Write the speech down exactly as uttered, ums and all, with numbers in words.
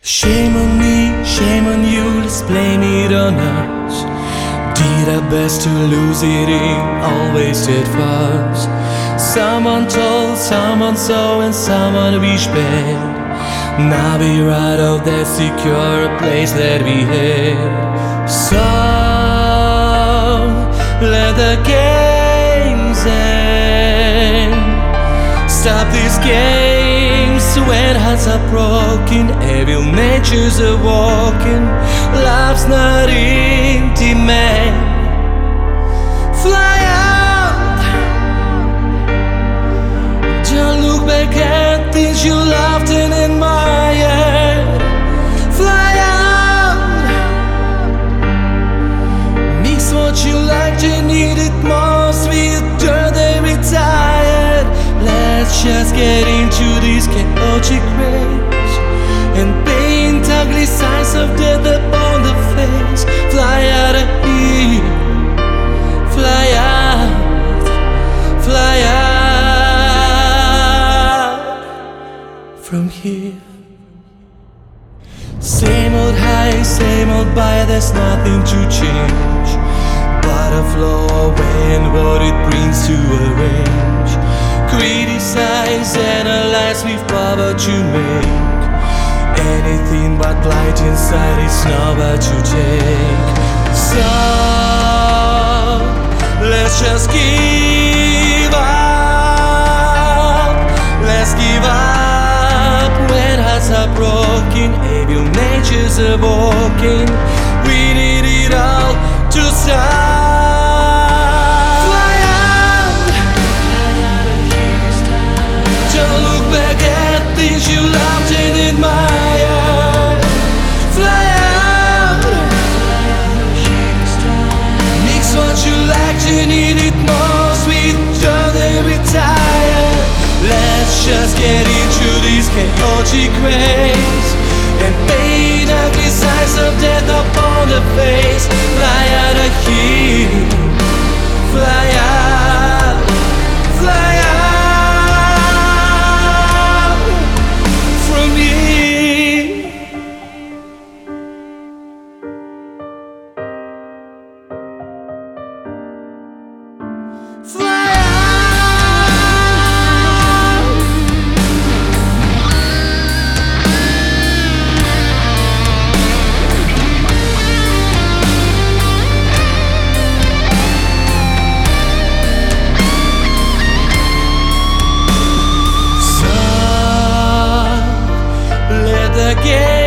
Shame on me, shame on you, let's blame it on us. Did our best to lose it in all wasted fuss. Someone told, someone saw, and someone wished bad. Now we ride out that secure place that we had. So let the games end. Stop these games when hearts are broken. Evil nature's a walking. Love's not in demand. Fly out. Don't look back at things you loved and admired. Fly out. Mix what you liked and needed most with dirt they retired. Let's just get into this chaotic race and paint ugly signs of death upon the face. Fly out of here, fly out, fly out from here. Same old high, same old buy, there's nothing to change but a flow away and what it brings to arrange. Criticize, analyze with power to make anything but light inside is not what you take. So let's just give up. Let's give up when hearts are broken. Evil nature's awoken. We need it all to stop. Things you loved and admired. Fly out. Mix what you liked and need it most with joy they retire. Let's just get into this chaotic race and paint ugly signs of death upon the face. Fly out of here. Fly out. Fly out. Again.